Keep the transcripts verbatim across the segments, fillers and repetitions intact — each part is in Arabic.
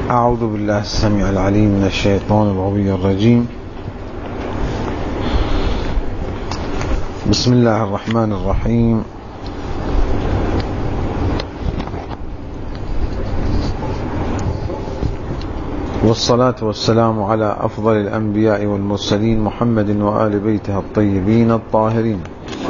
أعوذ بالله السميع العليم من الشيطان الغوي الرجيم. بسم الله الرحمن الرحيم. والصلاة والسلام على أفضل الأنبياء والمرسلين محمد وآل بيته الطيبين الطاهرين.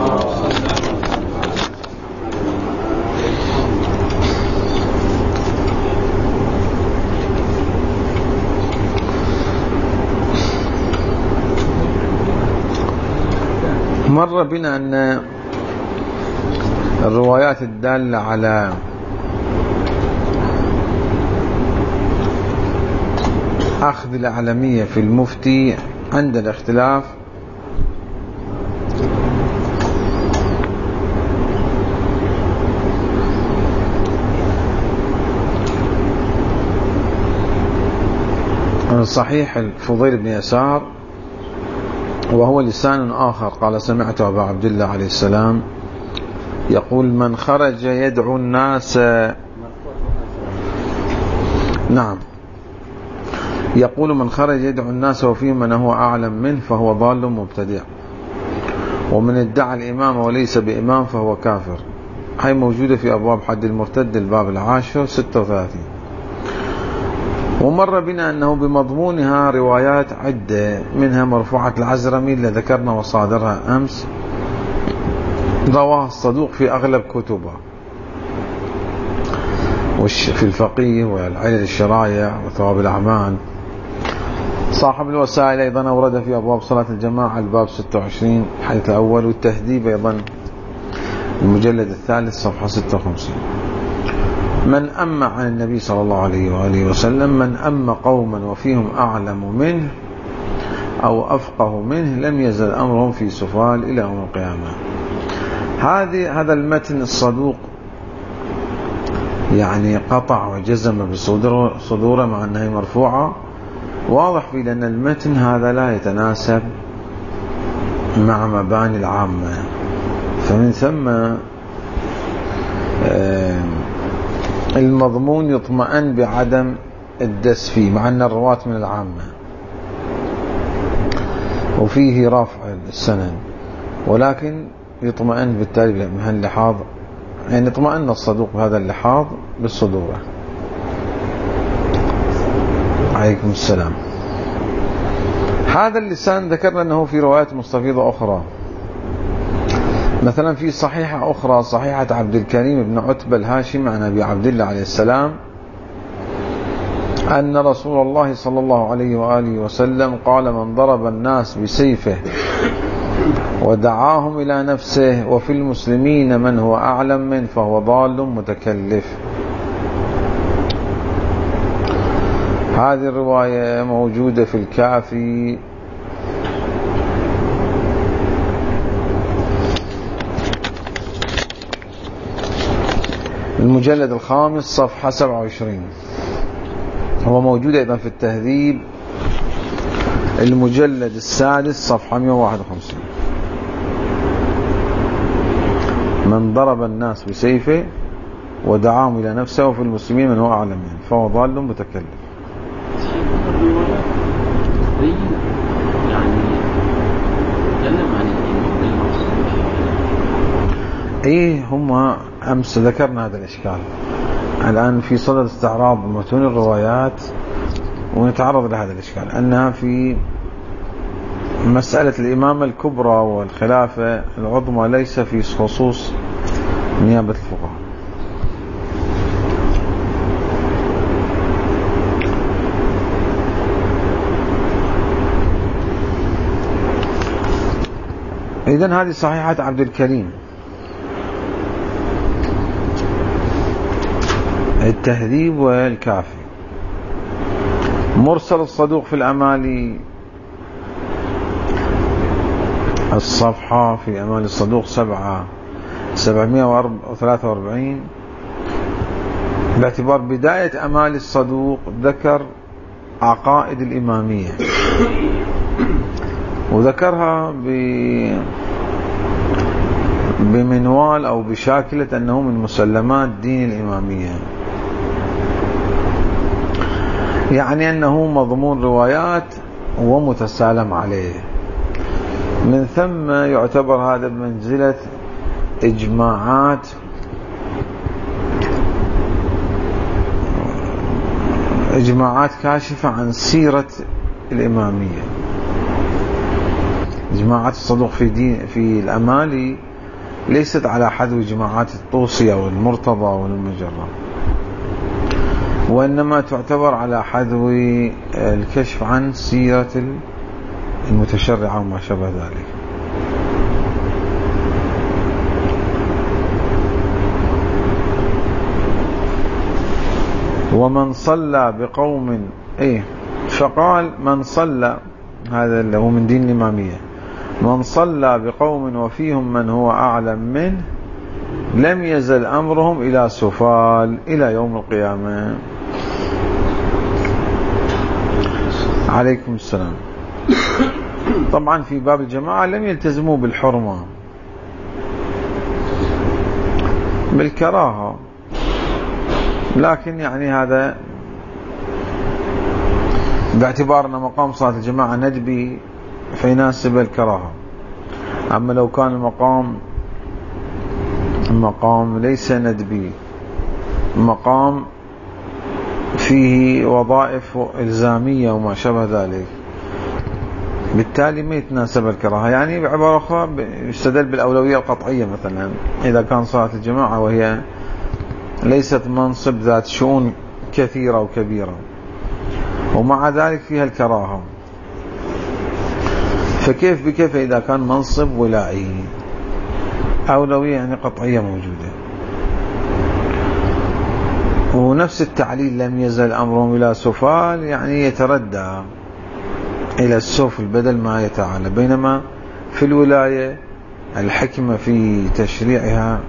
مر بنا أن الروايات الدالة على أخذ الأعلمية في المفتي عند الاختلاف من صحيح الفضيل بن يسار، وهو لسان آخر قال: سمعت أبا عبد الله عليه السلام يقول: من خرج يدعو الناس، نعم، يقول: من خرج يدعو الناس وفيهم من هو أعلم منه فهو ضال مبتدع، ومن ادعى الإمام وليس بإمام فهو كافر. هي موجودة في أبواب حد المرتد الباب العاشر ستة وثلاثين. ومر بنا أنه بمضمونها روايات عدة، منها مرفوعة العزرمي اللي ذكرنا وصادرها أمس، رواه الصدوق في أغلب كتبه في الفقيه والعلل الشرايع وثواب الأعمال. صاحب الوسائل أيضا أورد في أبواب صلاة الجماعة الباب ستة وعشرين الحديث الأول، والتهذيب أيضا المجلد الثالث صفحة ستة وخمسين. من أما عن النبي صلى الله عليه وآله وسلم: من أما قوما وفيهم أعلم منه أو أفقه منه لم يزل أمرهم في سفال إلى يوم القيامة. هذه هذا المتن الصدوق يعني قطع وجزم بصدوره مع أنها مرفوعة، واضح في لأن المتن هذا لا يتناسب مع مباني العامة، فمن ثم المضمون يطمئن بعدم الدس فيه، مع أن الرواة من العامة وفيه رفع السند، ولكن يطمئن بالتالي بهذا اللحاظ، يعني يطمئن الصدوق بهذا اللحاظ بالصدورة. عليكم السلام. هذا اللسان ذكرنا أنه في روايات مستفيضة أخرى، مثلا في صحيحة أخرى صحيحة عبد الكريم بن عتبة الهاشمي عن أبي عبد الله عليه السلام أن رسول الله صلى الله عليه وآله وسلم قال: من ضرب الناس بسيفه ودعاهم إلى نفسه وفي المسلمين من هو أعلم منه فهو ضال متكلف. هذه الرواية موجودة في الكافي المجلد الخامس صفحة سبعة وعشرين، هو موجود أيضا في التهذيب المجلد السادس صفحة مئة وواحد وخمسين. من ضرب الناس بسيفه ودعاهم إلى نفسه وفي المسلمين من هو أعلم منه فهو ضال متكلف. ايه هم امس ذكرنا هذا الاشكال، الان في صدد استعراض متون الروايات ونتعرض لهذا الاشكال، انها في مسألة الامامة الكبرى والخلافة العظمى ليس في خصوص نيابة الفقهاء. اذن هذه صحيحة عبد الكريم، التهذيب والكافي. مرسل الصدوق في الأمالي الصفحة في أمال الصدوق سبعة سبعمائة وثلاثة وأربعين، باعتبار بداية أمال الصدوق ذكر عقائد الإمامية وذكرها ب بمنوال أو بشاكلة أنه من مسلمات دين الإمامية. يعني أنه مضمون روايات ومتسالم عليه. من ثم يعتبر هذا بمنزلة إجماعات إجماعات كاشفة عن سيرة الإمامية. إجماعات الصدوق في دين في الأمالي ليست على حذو إجماعات الطوسي أو المرتضى والمجرة، وإنما تعتبر على حذو الكشف عن سيرة المتشرعة وما شابه ذلك. ومن صلى بقوم إيه فقال من صلى، هذا اللي هو من دين الإمامية، من صلى بقوم وفيهم من هو أعلم منه لم يزل أمرهم إلى سفال إلى يوم القيامة. عليكم السلام. طبعا في باب الجماعة لم يلتزموا بالحرمة، بالكراهة، لكن يعني هذا باعتبار أن مقام صلاة الجماعة ندبي فيناسب الكراهة. أما لو كان المقام المقام ليس ندبي، مقام فيه وظائف إلزامية وما شابه ذلك، بالتالي ما يتناسب الكراهة. يعني بعبارة أخرى يستدل بالأولوية القطعية، مثلا إذا كان صلاة الجماعة وهي ليست منصب ذات شؤون كثيرة وكبيرة ومع ذلك فيها الكراهة، فكيف بكيف إذا كان منصب ولائي؟ أولوية يعني قطعية موجودة. ونفس التعليل لم يزل أمرهم إلى سفال، يعني يتردى إلى السفل بدل ما يتعالى، بينما في الولاية الحكمة في تشريعها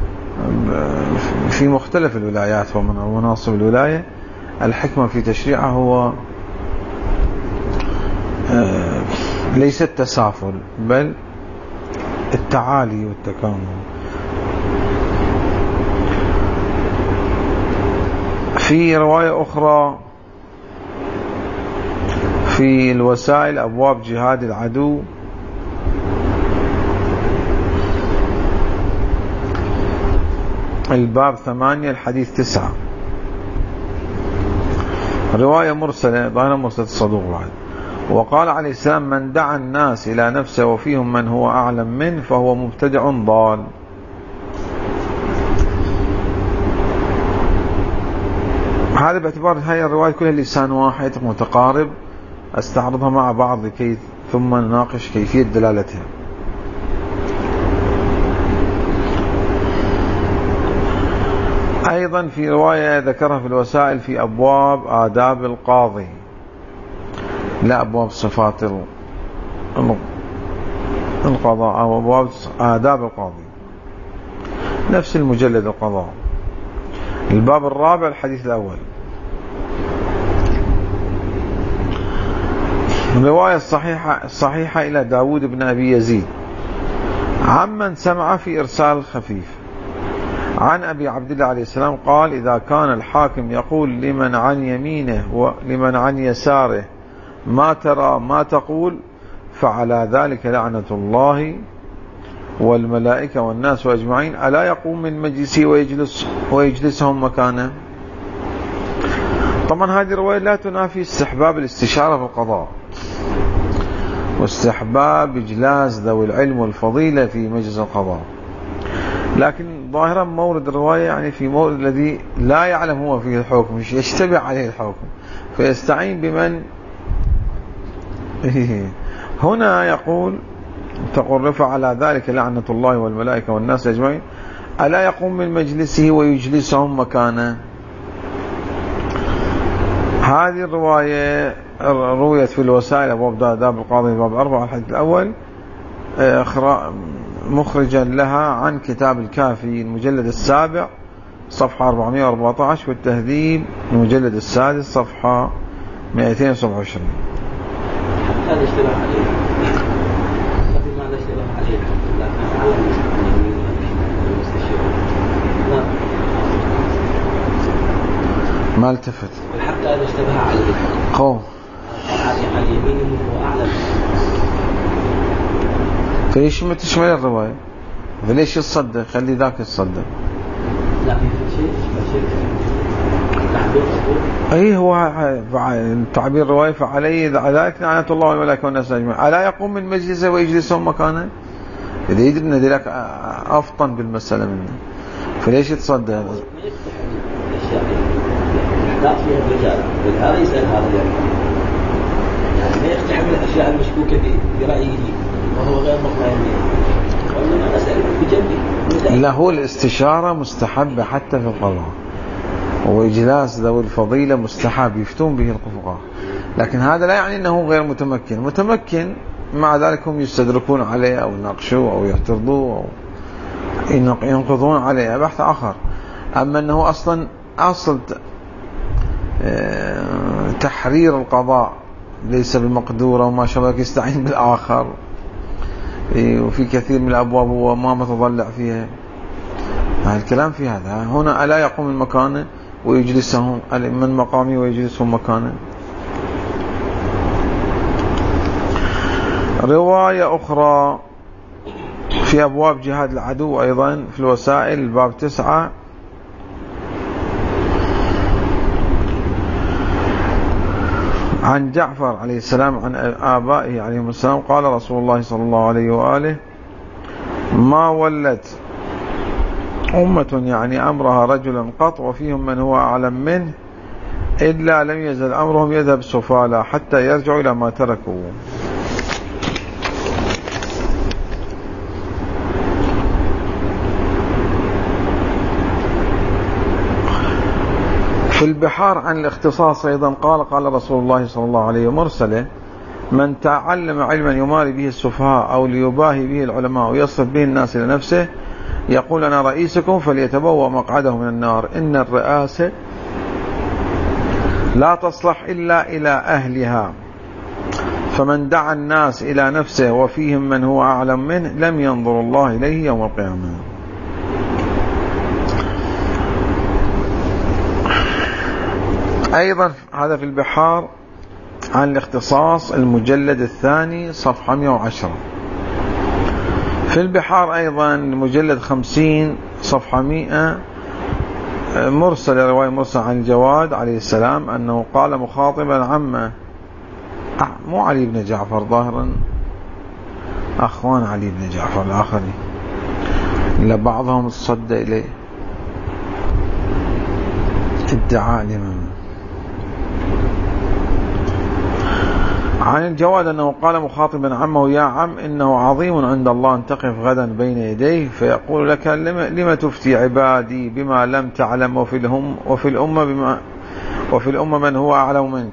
في مختلف الولايات ومناصب الولاية، الحكمة في تشريعها هو ليس التسافل بل التعالي والتكامل. في رواية أخرى في الوسائل أبواب جهاد العدو، الباب ثمانية الحديث تسعة، رواية مرسلة ظاهرة مرسلة الصدوق بعد. وقال عليه السلام من دعا الناس إلى نفسه وفيهم من هو أعلم منه فهو مبتدع ضال. هذا باعتبار هاي الرواية كلها لسان واحد متقارب، استعرضها مع بعض لكي ثم نناقش كيفية دلالتها. أيضا في رواية ذكرها في الوسائل في أبواب آداب القاضي، لا أبواب صفات القضاء أو أبواب آداب القاضي، نفس المجلد القضاء، الباب الرابع الحديث الأول. الرواية الصحيحة, الصحيحة إلى داود بن أبي يزيد عمن سمع في إرسال خفيف عن أبي عبد الله عليه السلام قال إذا كان الحاكم يقول لمن عن يمينه ولمن عن يساره ما ترى ما تقول فعلى ذلك لعنة الله والملائكة والناس أجمعين، ألا يقوم من مجلسه ويجلس ويجلسهم مكانه. طبعا هذه الرواية لا تنافي استحباب الاستشارة في القضاء واستحباب إجلاس ذوي العلم والفضيلة في مجلس القضاء، لكن ظاهرا مورد الرواية يعني في مورد الذي لا يعلم هو فيه الحكم، يشتبه عليه الحكم فيستعين بمن هنا يقول تقول رفع على ذلك لعنة الله والملائكة والناس أجمعين، ألا يقوم من مجلسه ويجلسهم مكانه. هذه الرواية رويت في الوسائل أبواب آداب القاضي باب أربعة الحديث الأول مخرجا لها عن كتاب الكافي المجلد السابع صفحة أربعمائة وأربعة عشر والتهذيب المجلد السادس صفحة مئتين وسبعة وعشرين. هذا اشتباه عليه ماذا اشتباه عليه لكن على المستشير. ما التفت حتى إذا اشتبه عليه قوم عن يمينه وأعلم. فليش ما تشمل الرواية؟ فليش يتصدق؟ خلي ذاك يتصدق. لا في شيء شيء تعبير أي هو تعبير الرواية فعليه ذلك لعنة الله والملائكة والناس أجمعين. ألا يقوم من مجلسه ويجلسهم مكانه؟ إذا يدري أن ذلك أفطن بالمسألة منه فليش يتصدق؟ ما يفتح الأشياء يحتاط فيها الرجال هذا يسأل هذا يعني يعني ما يفتح من الأشياء المشكوكة برأيه وهو غير مطمئن وإنما أسأل بجنبي. لا هو الاستشارة مستحبة حتى في القضاء وإجلاس ذوي الفضيلة مستحب يفتون به الفقهاء، لكن هذا لا يعني أنه غير متمكن. متمكن مع ذلك هم يستدركون عليه أو يناقشوه أو يعترضوه أو ينقضون عليه بحث آخر. أما أنه أصلا أصل تحرير القضاء ليس بمقدورة وما شبك يستعين بالآخر، وفي كثير من الأبواب هو ما متضلع فيها. هذا الكلام في هذا هنا ألا يقوم من مكانه ويجلسهم من مقامه ويجلسهم مكانه. رواية أخرى في أبواب جهاد العدو أيضا في الوسائل الباب تسعة عن جعفر عليه السلام عن آبائه عليهم السلام قال رسول الله صلى الله عليه وآله ما ولت أمة يعني أمرها رجلا قط وفيهم من هو أعلم منه إلا لم يزل أمرهم يذهب سفالا حتى يرجعوا إلى ما تركوا. في البحار عن الاختصاص أيضا قال قال رسول الله صلى الله عليه ومرسله من تعلم علما يماري به السفهاء أو ليباهي به العلماء ويصرف به الناس إلى نفسه يقول أنا رئيسكم فليتبوأ مقعده من النار إن الرئاسة لا تصلح إلا إلى أهلها فمن دعا الناس إلى نفسه وفيهم من هو أعلم منه لم ينظر الله إليه يوم القيامة. أيضا هذا في البحار عن الاختصاص المجلد الثاني صفحة مئة وعشرة. في البحار أيضا المجلد خمسين صفحة مئة مرسل رواية مرسل عن الجواد عليه السلام أنه قال مخاطبا عمه مو علي بن جعفر ظاهرا أخوان علي بن جعفر الآخرين لبعضهم الصد إليه ادعاء الإمام عن الجواد أنه قال مخاطبا عمه يا عم إنه عظيم عند الله أن تقف غدا بين يديه فيقول لك لما تفتي عبادي بما لم تعلم وفي الهم وفي الأمة بما وفي الأمة من هو أعلم منك.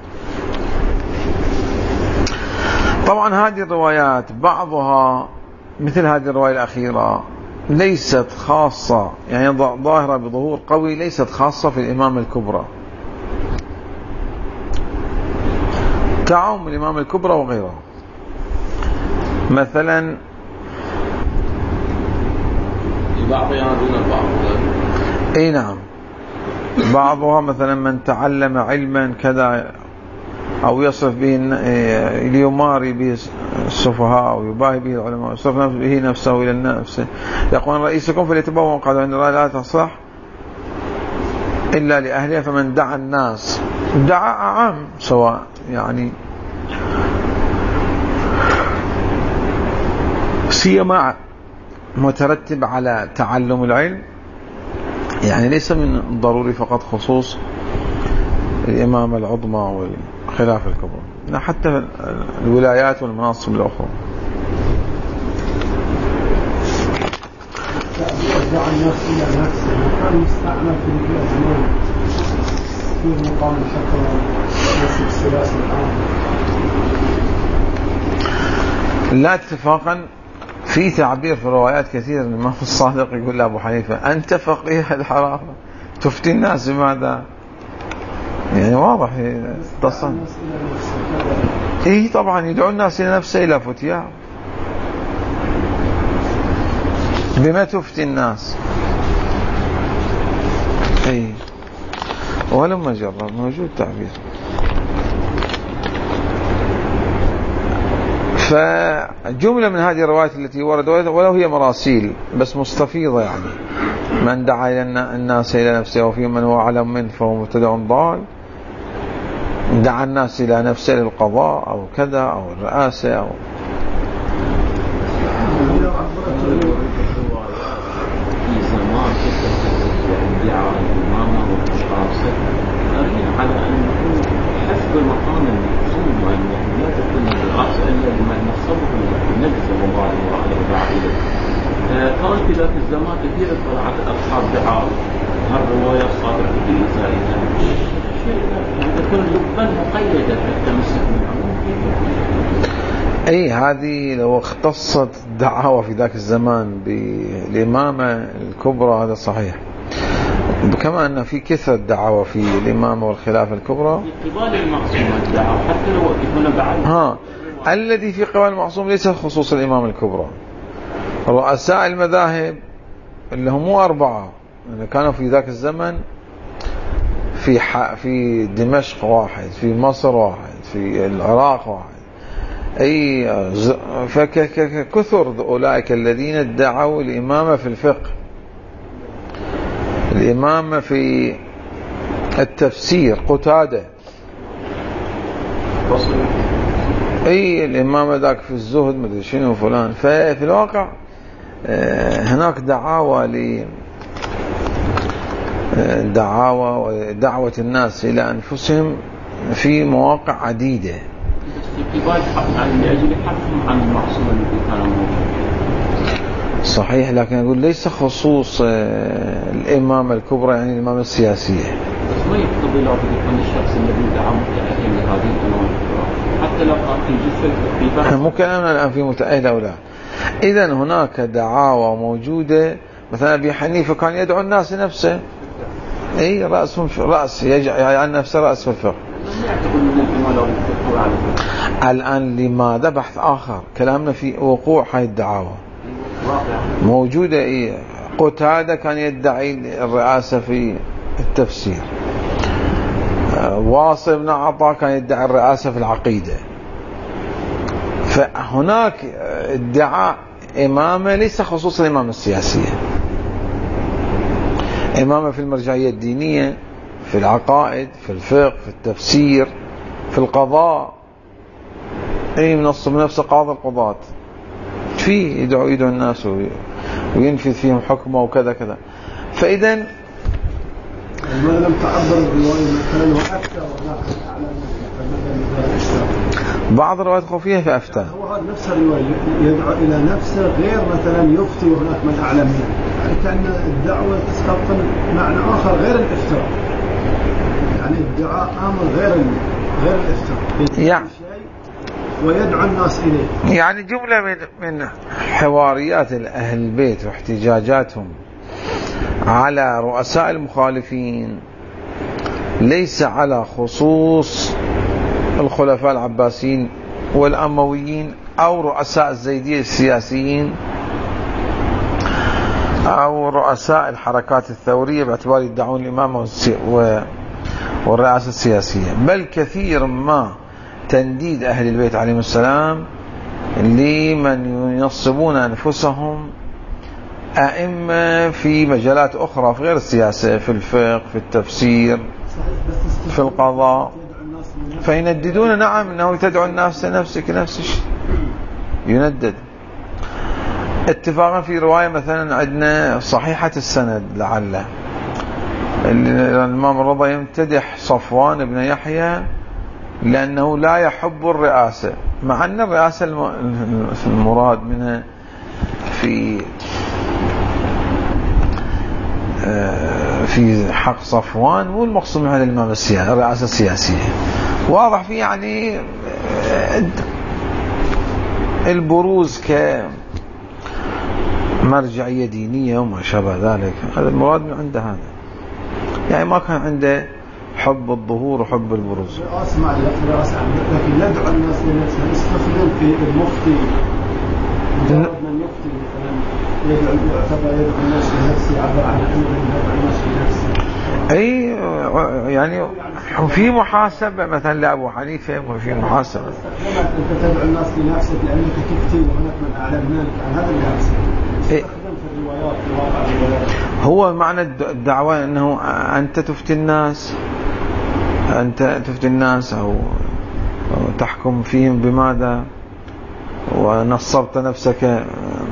طبعا هذه الروايات بعضها مثل هذه الرواية الأخيرة ليست خاصة يعني ظاهرة بظهور قوي ليست خاصة في الإمام الكبرى تعم الإمام الكبرى وغيره. مثلا بعضها دون البعض اي نعم بعضها مثلا من تعلم علما كذا أو يصرف به ليماري به السفهاء أو يباهي به العلماء يصرف به نفسه إلى النفس يقول رئيسكم فليتبوأ مقعده من النار لا تصلح إلا لأهلها فمن دعا الناس دعاء عام سواء يعني سيما مترتب على تعلم العلم يعني ليس من الضروري فقط خصوص الإمامة العظمى والخلافة الكبرى حتى الولايات والمناصب الأخرى. دعا الناس إلى نفسه كان يستعمل في الأزمان في مقام الحكم نسب السلاسل الآن لا اتفاقا في تعبير في روايات كثير الإمام الصادق يقول لأبو حنيفة أنت فقيه الحرارة تفتي الناس بماذا يعني واضح تصل إيه طبعا يدعو الناس إلى نفسه إلى فتيا بما تفتي الناس إيه ولما جرب موجود تعبير. فجملة من هذه الروايات التي وردت ولو هي مراسيل بس مستفيضة، يعني من دعا إلى الناس إلى نفسه وفي من هو أعلم منه فهو مبتدع ضال، دعا الناس إلى نفسه للقضاء أو كذا أو الرئاسة أو على أن حسب المقام المقصود يعني لا تكون الرئاسة إلا لمن نصبه النبي صلى الله عليه وسلم. كانت في ذاك الزمان كثير طلعت أصحاب دعاء هالرواية الصادرة في الإنسان يعني تكون لبا مقيدة حتى مسك من أي هذه لو اختصت الدعاوى في ذاك الزمان بالإمامة الكبرى هذا صحيح، كما أن في كثرة دعاوى في الإمامة والخلافة الكبرى في قبال المعصوم الدعاوى حتى لو يكون بعد ها الذي في قبال المعصوم ليس خصوص الإمامة الكبرى. رؤساء المذاهب اللي هم أربعة اللي كانوا في ذاك الزمن في في دمشق واحد، في مصر واحد، في العراق واحد، أي فكثر أولئك الذين ادعوا الإمامة في الفقه، الإمامة في التفسير قتادة، أي الإمامة ذاك في الزهد مدري شنو فلان. ففي الواقع هناك دعاوى ل دعاوى ودعوة الناس إلى أنفسهم في مواقع عديدة. صحيح، لكن أقول ليس خصوص الإمامة الكبرى يعني الإمامة السياسية. ما يقتضي لو يكون الشخص الذي دعا متأهل لهذه الإمامة حتى لو كان في جزء في مو كلامنا الآن في متأهل أو لا. إذن هناك دعاوى موجودة، مثلا أبي حنيفة كان يدعو الناس لنفسه، أي رأس رأس يجعل نفسه رأس في الفقه. الآن لماذا بحث آخر، كلامنا في وقوع هاي الدعاوى موجودة. إيه قتادة كان يدعي الرئاسة في التفسير، واصل بن عطاء كان يدعي الرئاسة في العقيدة. فهناك ادعاء إمامة ليس خصوص الإمامة السياسية، إمامة في المرجعية الدينية، في العقائد، في الفقه، في التفسير، في القضاء. أي منصب نفسه قاضي القضاة فيه يدعو يدعو الناس وينفذ فيهم حكمه وكذا كذا. فإذا ما لم تعبر الرواية مثلا وأفتى وهناك أعلى بعض الروايات خفية في أفتى، هو هذا نفس الرواية يدعو إلى نفسه غير مثلا يفتي وهناك من أعلى منه، يعني كأن الدعوة تستبطن معنى آخر غير الإفتاء، يعني الدعاء أمر غير غير الإفتاء يعني ويدعو الناس إليه. يعني جملة من من حواريات أهل البيت واحتجاجاتهم على رؤساء المخالفين ليس على خصوص الخلفاء العباسيين والأمويين أو رؤساء الزيدية السياسيين أو رؤساء الحركات الثورية باعتبار يدعون الإمامة والرئاسة السياسية، بل كثير ما تنديد أهل البيت عليهم السلام لمن ينصبون أنفسهم أئمة في مجالات أخرى في غير السياسة، في الفقه، في التفسير، في القضاء، فينددون نعم أنه تدعو الناس لنفسك نفس الشيء يندد. اتفاقا في رواية مثلا عندنا صحيحة السند لعله الإمام الرضا يمتدح صفوان بن يحيى لأنه لا يحب الرئاسة، مع أن الرئاسة المراد منها في في حق صفوان مو المقصود من هذا الإمام السياسي الرئاسة السياسية، واضح فيه يعني البروز كمرجعية دينية وما شابه ذلك، هذا المراد من عنده، هذا يعني ما كان عنده حب الظهور وحب البروز. أسمع الرئاسة لكن يدعو الناس لنفسه، يستخدم في المفتي مجرد من يفتي مثلا يعتبر يدعو الناس لنفسه، يعبر عن أنه يدعو الناس لنفسه. أي يعني في محاسبة مثلا لأبو حنيفة وفي محاسبة. أنت تدعو الناس لنفسك لأنك تفتي وهناك من أعلم منك، عن هذا اللي أحسن. استخدم في الروايات في واقع الروايات. هو معنى الدعوة أنه أنت تفتي الناس، أنت تفتي الناس أو تحكم فيهم بماذا، ونصبت نفسك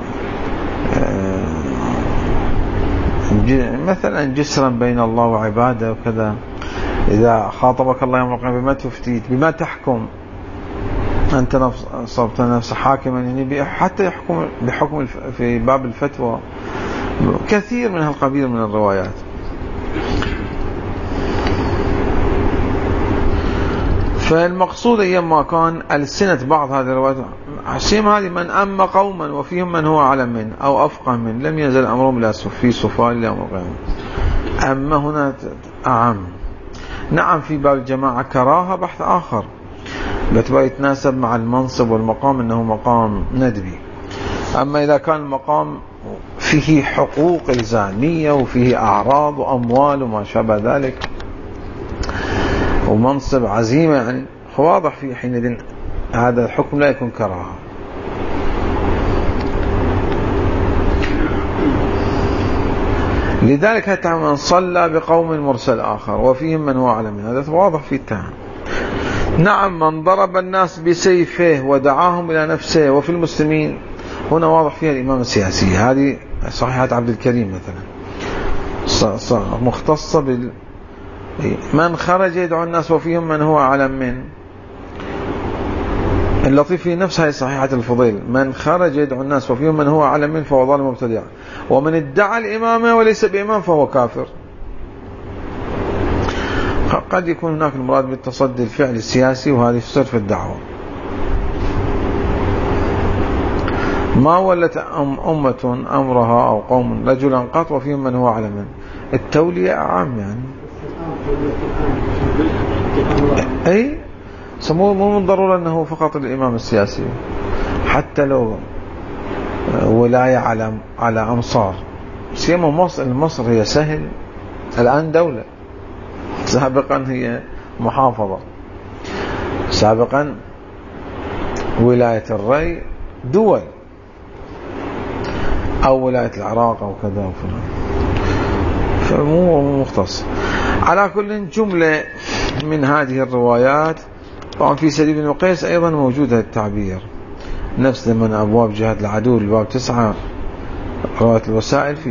مثلا جسرا بين الله وعباده وكذا. إذا خاطبك الله يوم القيامة بما تفتيت، بما تحكم، أنت نصبت نفسك حاكما، يعني حتى يحكم بحكم في باب الفتوى. كثير من هالقبيل من الروايات. فالمقصود أيام ما كان ألسنة بعض هذه الروايات عشيم هذه من أما قوما وفيهم من هو أعلم من أو أفقه من لم يزل أمرهم لا في صفال يوم القيامة. أما هنا أعم. نعم في باب الجماعة كراهة بحث آخر بتبقى يتناسب مع المنصب والمقام أنه مقام ندبي. أما إذا كان المقام فيه حقوق إلزامية وفيه أعراض وأموال وما شابه ذلك ومنصب عزيمة، يعني واضح في حينئذ هذا الحكم لا يكون كراهة. لذلك حتى من صلى بقوم مرسل آخر وفيهم من هو أعلم، هذا واضح في التهم. نعم من ضرب الناس بسيفه ودعاهم إلى نفسه وفي المسلمين، هنا واضح فيها الإمام السياسي. هذه صحيحة عبد الكريم مثلا مختصة بال من خرج يدعو الناس وفيهم من هو أعلم من. اللطيف في نفس هذه صحيحة الفضيل، من خرج يدعو الناس وفيهم من هو أعلم من فهو ظالم مبتدع، ومن ادعى الإمامة وليس بإمام فهو كافر. قد يكون هناك المراد بالتصدي الفعل السياسي، وهذه يفسر في الدعوة. ما ولت أمة أمرها أو قوم رجلا قط وفيهم من هو أعلم من. التولية أعم يعني. أي سموه مو من ضرورة أنه فقط الإمام السياسي، حتى لو ولاية على على أمصار. سيما مصر، مصر هي سهل الآن دولة، سابقا هي محافظة، سابقا ولاية الري دول، أو ولاية العراق أو كذا وفلان، فمو مختص. على كل جملة من هذه الروايات طبعا في سعيد بن قيس أيضا موجود هذا التعبير، نفس من أبواب جهاد العدو الباب تسعة رواية الوسائل. في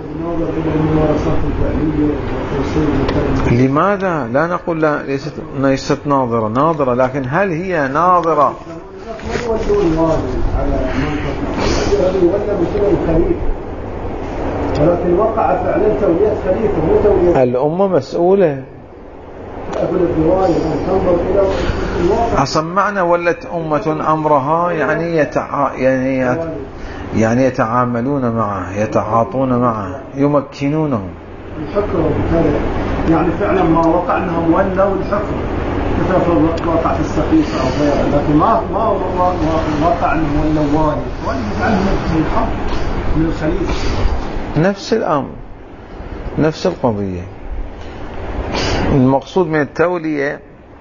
لماذا لا نقول لا ليست ليست ناظرة ناظرة، لكن هل هي ناظرة؟ ولكن وقع فعلا تولية خليفة مو تولية الأمة مسؤولة. أصمعنا ولت أمة أمرها يعني يتع... يعني يت... يعني يتعاملون معه، يتعاطون معه، يمكنونهم الحكم. يعني فعلا ما وقع أنهم ولوا الحكم مثل وقع في السقيفة أو غيره، لكن ما ما وقع أنهم ولوا والي والي عنهم من الحكم من الخليفة. نفس الأمر، نفس القضية. المقصود من التولية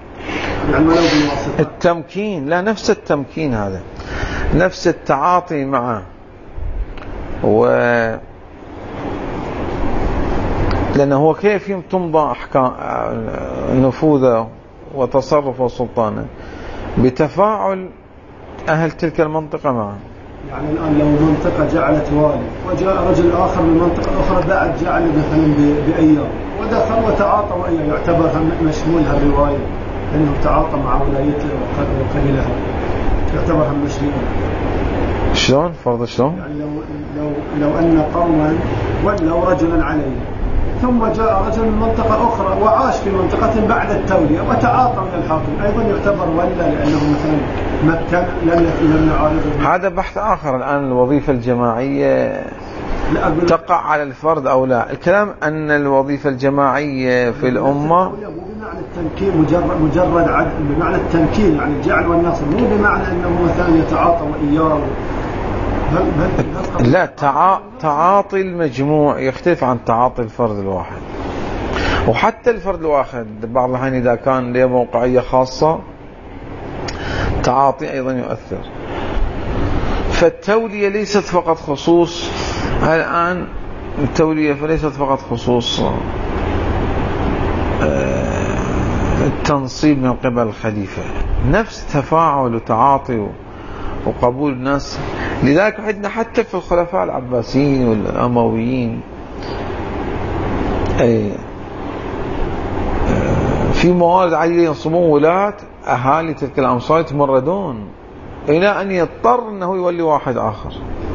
التمكين، لا نفس التمكين، هذا نفس التعاطي معه، و لأنه هو كيف تمضى أحكام نفوذه وتصرفه سلطانه بتفاعل أهل تلك المنطقة معه. يعني الآن لو منطقة جعلت والي وجاء رجل آخر من منطقة أخرى بعد جعل مثلا بأيام ودخل وتعاطى وإياه، يعتبر مشمول هالرواية لأنه تعاطى مع ولايته وقبلها، يعتبر هم مشمول. شلون فرض شلون؟ يعني لو لو لو أن قوما ولوا رجلا عليه ثم جاء رجل من منطقة أخرى وعاش في منطقة بعد التولية وتعاطى من الحاكم، أيضا يعتبر ولا لأنه مثلا مكن لم لم يعارضه. هذا بحث آخر. الآن الوظيفة الجماعية تقع على الفرد أو لا. الكلام أن الوظيفة الجماعية في الأمة مو بمعنى التمكين مجرد مجرد عد، بمعنى التمكين يعني الجعل والنصر، مو بمعنى أنه مثلا يتعاطى وإياه لا، تعا... تعاطي المجموع يختلف عن تعاطي الفرد الواحد. وحتى الفرد الواحد بعض الأحيان إذا كان له موقعية خاصة تعاطي أيضا يؤثر. فالتولية ليست فقط خصوص الآن التولية فليست فقط خصوص التنصيب من قبل الخليفة، نفس تفاعل وتعاطي وقبول الناس. لذلك عندنا حتى في الخلفاء العباسيين والأمويين أي في موارد عديدة ينصبون ولاة أهالي تلك الأمصار يتمردون إلى أن يضطر أنه يولي واحد آخر.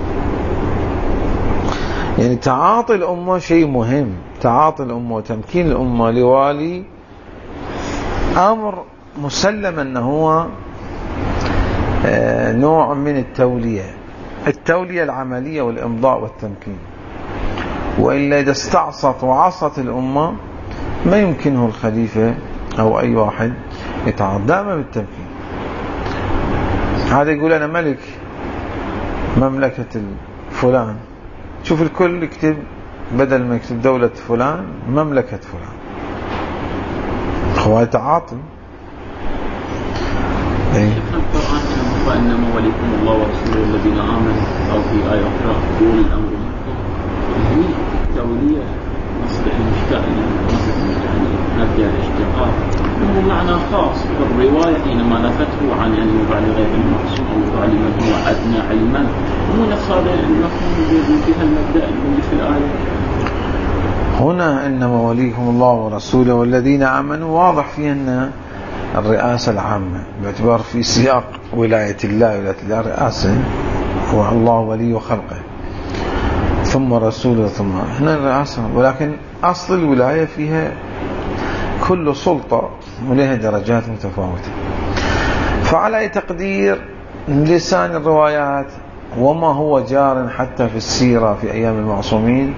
يعني تعاطي الأمة شيء مهم، تعاطي الأمة وتمكين الأمة لوالي أمر مسلم أنه هو نوع من التولية، التولية العملية والإمضاء والتمكين. وإلا إذا استعصت وعصت الأمة ما يمكنه الخليفة أو أي واحد يتعاطى دائما بالتمكين. هذا يقول أنا ملك مملكة فلان، شوف الكل يكتب بدل ما يكتب دولة فلان مملكة فلان، هو تعاطي. إيه؟ القرآن كما إنما وليكم الله ورسوله الذين آمنوا، أو في آية أخرى أولي الأمر منكم. هي تولية مصلح المشتاق يعني نرجع الاشتقاق له معنى خاص في الرواية حينما نفته عن أن يوضع لغير المعصوم أو يوضع لمن هو أدنى علما، مو نفس هذا المفهوم في المبدأ اللي في الآية. هنا إنما وليكم الله ورسوله والذين آمنوا واضح فيه أن الرئاسة العامة باعتبار في سياق ولاية الله ولاية الله الرئاسة هو الله ولي خلقه ثم رسوله ثم هنا الرئاسة، ولكن أصل الولاية فيها كل سلطة ولها درجات متفاوتة. فعلى أي تقدير لسان الروايات وما هو جار حتى في السيرة في أيام المعصومين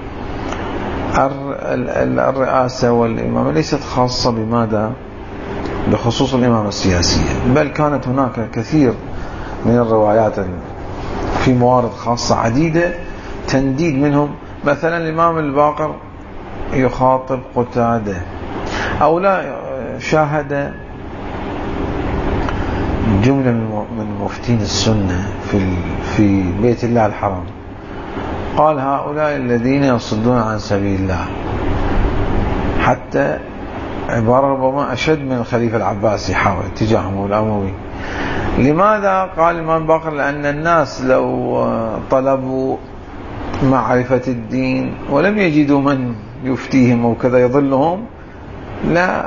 الرئاسة والإمامة ليست خاصة بماذا بخصوص الإمامة السياسية، بل كانت هناك كثير من الروايات في موارد خاصة عديدة تنديد منهم. مثلا الإمام الباقر يخاطب قتادة أو لا شاهد جملة من مفتين السنة في في بيت الله الحرام، قال هؤلاء الذين يصدون عن سبيل الله، حتى عبارة ربما أشد من الخليفة العباسي حاول تجاههم الأموي. لماذا؟ قال الإمام باقر لأن الناس لو طلبوا معرفة الدين ولم يجدوا من يفتيهم وكذا يضلهم لا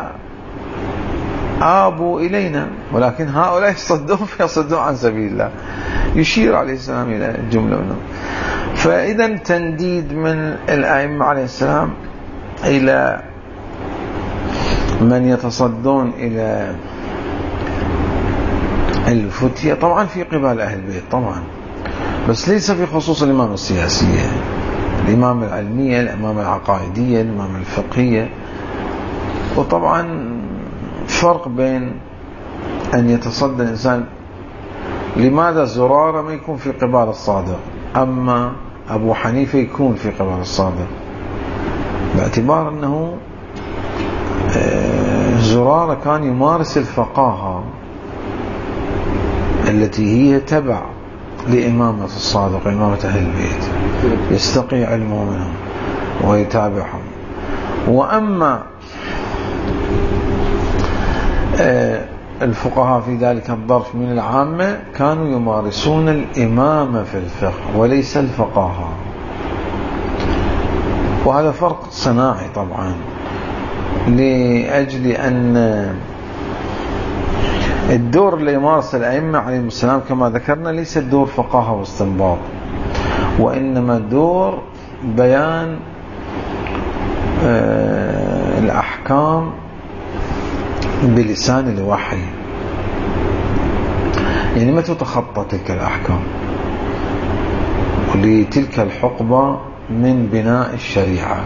آبوا إلينا، ولكن هؤلاء يصدون فيصدون عن سبيل الله. يشير عليه السلام إلى جملة منهم. فإذا تنديد من الأئمة عليه السلام إلى من يتصدون إلى الفتية طبعا في قبال أهل البيت طبعا، بس ليس في خصوص الإمامة السياسية، الإمامة العلمية، الإمامة العقائدية، الإمامة الفقهية. وطبعا فرق بين أن يتصدى الإنسان. لماذا زرارة ما يكون في قبال الصادق أما أبو حنيفة يكون في قبال الصادق؟ باعتبار أنه زرارة كان يمارس الفقاهة التي هي تبع لإمامة الصادق إمامة أهل البيت، يستقي علمه منهم ويتابعهم. وأما الفقهاء في ذلك الظرف من العامة كانوا يمارسون الإمامة في الفقه وليس الفقاهة، وهذا فرق صناعي طبعا، لأجل أن الدور اللي يمارس الأئمة عليهم السلام كما ذكرنا ليس الدور فقاهة واستنباط، وإنما دور بيان الأحكام بلسان الوحي. يعني ما تتخطى تلك الأحكام لتلك الحقبة من بناء الشريعة،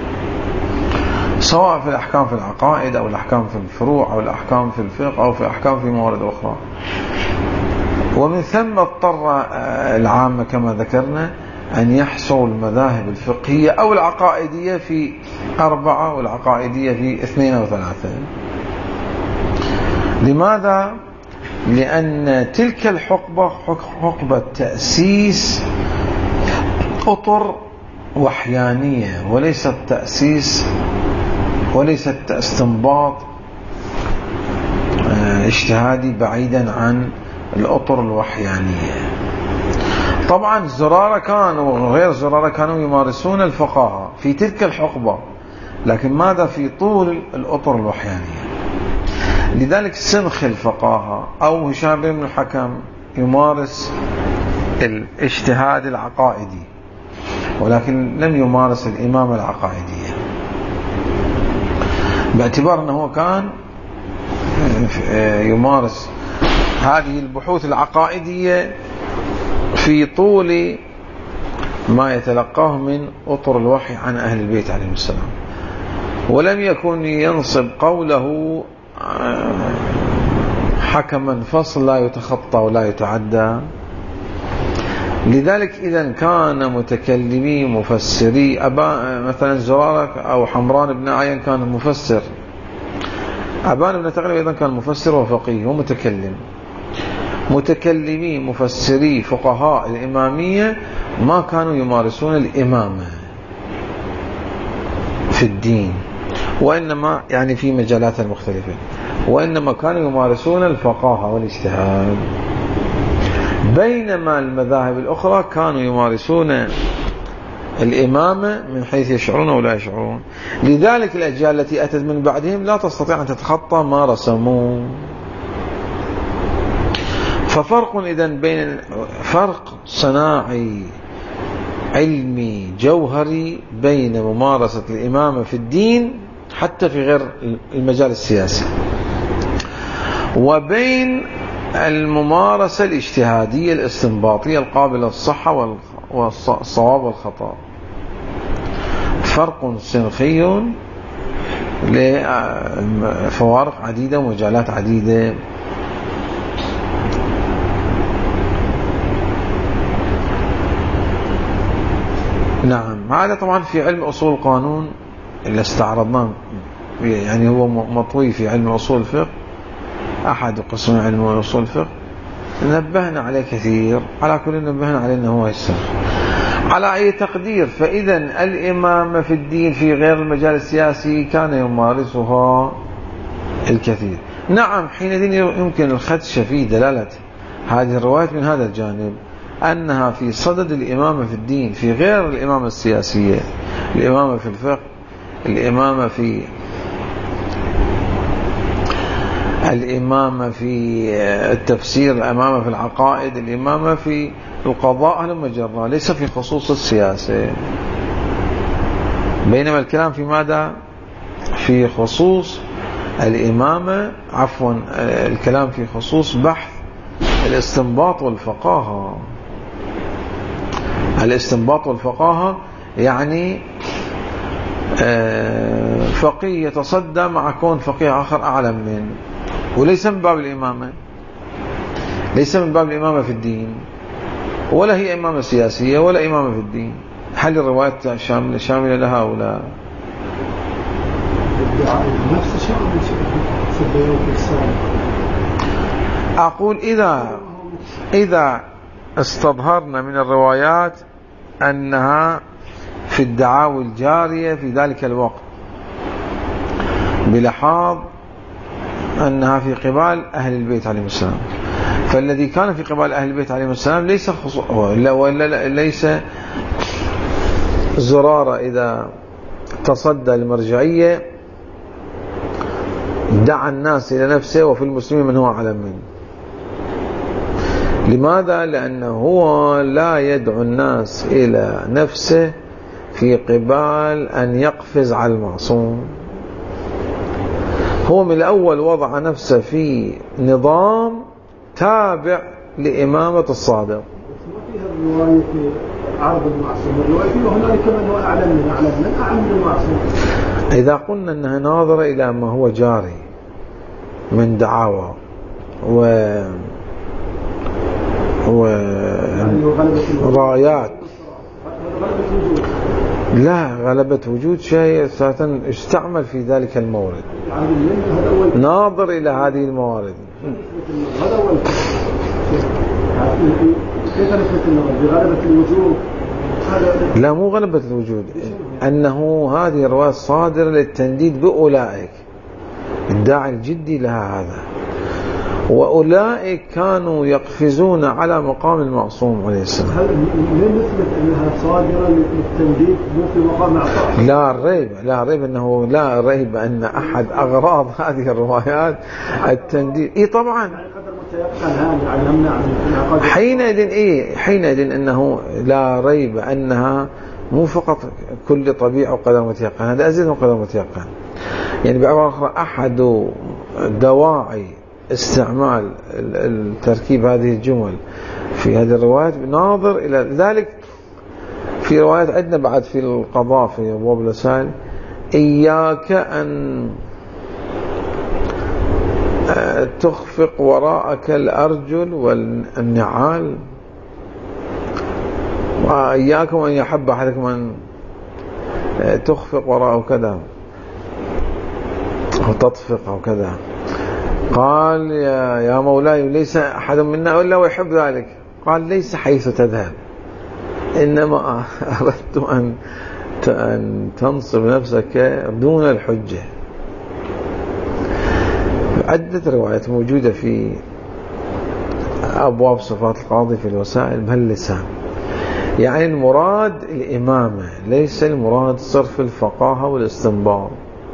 سواء في الأحكام في العقائد أو الأحكام في الفروع أو الأحكام في الفقه أو في أحكام في موارد أخرى. ومن ثم اضطر العامة كما ذكرنا أن يحصروا المذاهب الفقهية أو العقائدية في أربعة والعقائدية في اثنين أو ثلاثة. لماذا؟ لأن تلك الحقبة حقبة تأسيس أطر وحيانية وليست تأسيس وليست استنباط اجتهادي بعيدا عن الأطر الوحيانية. طبعا الزرارة كانوا وغير الزرارة كانوا يمارسون الفقاهة في تلك الحقبة، لكن ماذا في طول الأطر الوحيانية. لذلك سنخ الفقاهة أو هشام بن الحكم يمارس الاجتهاد العقائدي ولكن لم يمارس الإمامة العقائدية، باعتبار أنه كان يمارس هذه البحوث العقائدية في طول ما يتلقاه من أطر الوحي عن أهل البيت عليهم السلام، ولم يكن ينصب قوله حكما فصل لا يتخطى ولا يتعدى. لذلك إذا كان متكلمي مفسري أبا مثلا زرارة أو حمران بن عين كان مفسر، أبان بن تغلب أيضا كان مفسر وفقيه ومتكلم. متكلمي مفسري فقهاء الإمامية ما كانوا يمارسون الإمامة في الدين، وإنما يعني في مجالات مختلفة، وإنما كانوا يمارسون الفقاهة والاجتهاد، بينما المذاهب الأخرى كانوا يمارسون الإمامة من حيث يشعرون ولا يشعرون. لذلك الأجيال التي أتت من بعدهم لا تستطيع أن تتخطى ما رسموا. ففرق إذن بين فرق صناعي علمي جوهري بين ممارسة الإمامة في الدين حتى في غير المجال السياسي، وبين الممارسة الاجتهادية الاستنباطية القابلة للصحة والصواب والخطأ. فرق سنخي لفوارق عديدة ومجالات عديدة. نعم، هذا طبعا في علم أصول القانون اللي استعرضناه، يعني هو مطوي في علم أصول الفقه، أحد قسم علم أصول الفقه، نبهنا عليه كثير. على كل نبهنا عليه أنه هو يسر على أي تقدير. فإذا الإمامة في الدين في غير المجال السياسي كان يمارسها الكثير. نعم، حينئذ يمكن الخدش في دلالة هذه الروايات من هذا الجانب، أنها في صدد الإمامة في الدين في غير الإمامة السياسية، الإمامة في الفقه، الإمامة في الإمامة في التفسير، الإمامة في العقائد، الإمامة في القضاء، هلم جرا، ليس في خصوص السياسة. بينما الكلام في ماذا؟ في خصوص الإمامة، عفوا الكلام في خصوص بحث الاستنباط والفقاهة. الاستنباط والفقاهة يعني فقيه يتصدى مع كون فقيه آخر أعلم منه، وليس من باب الإمامة، ليس من باب الإمامة في الدين، ولا هي إمامة سياسية ولا إمامة في الدين. هل الروايات شاملة شاملة لها ولا؟ نفس الشيء أقول إذا إذا استظهرنا من الروايات أنها في الدعاوى الجارية في ذلك الوقت، بلحاظ أنها في قبال أهل البيت عليهم السلام، فالذي كان في قبال أهل البيت عليهم السلام ليس ولا ليس زرارة إذا تصدى المرجعية دعا الناس إلى نفسه وفي المسلمين من هو أعلم منه. لماذا؟ لأنه هو لا يدعو الناس إلى نفسه في قبال أن يقفز على المعصوم. هو من الأول وضع نفسه في نظام تابع لإمامة الصادق. فيها الرواية في عرض المعصوم، الرواية فيه هنالك من هو أعلم من أعلم من أعلم من المعصوم. إذا قلنا أنها ناظرة إلى ما هو جاري من دعاوى و ورايات. لا، غلبة وجود شيء استعمل في ذلك المورد، ناظر إلى هذه الموارد. هذا أول كيف نثبت بغلبة الوجود؟ لا، مو غلبة الوجود، أنه هذه الرواية صادرة للتنديد بأولئك، الداعي الجدي لها هذا، وأولئك كانوا يقفزون على مقام المعصوم عليه السلام. هل من نثبت أنها صادرة للتنديد مو في مقام عطاء؟ لا ريب، لا ريب أنه لا ريب أن أحد أغراض هذه الروايات التنديد. إيه طبعا حينئذ إيه حينئذ أنه لا ريب أنها مو فقط كل طبيعة وقدر متيقن، هذا أزيد من قدر متيقن. يعني بعبارة أخرى أحد دواعي استعمال التركيب هذه الجمل في هذه الروايات ناظر إلى ذلك. في روايات عندنا بعد في القضاء في أبواب الوسائل: إياك أن تخفق وراءك الأرجل والنعال، وإياكم أن يحب أحدكم أن تخفق وراءه كذا أو تطفق أو كذا. قال: يا, يا مولاي ليس أحد منا إلا ويحب ذلك. قال: ليس حيث تذهب، إنما أردت أن أن تنصب نفسك دون الحجة. عدة روايات موجودة في أبواب صفات القاضي في الوسائل بهاللسان. يعني المراد الإمامة، ليس المراد صرف الفقاهة والاستنباط.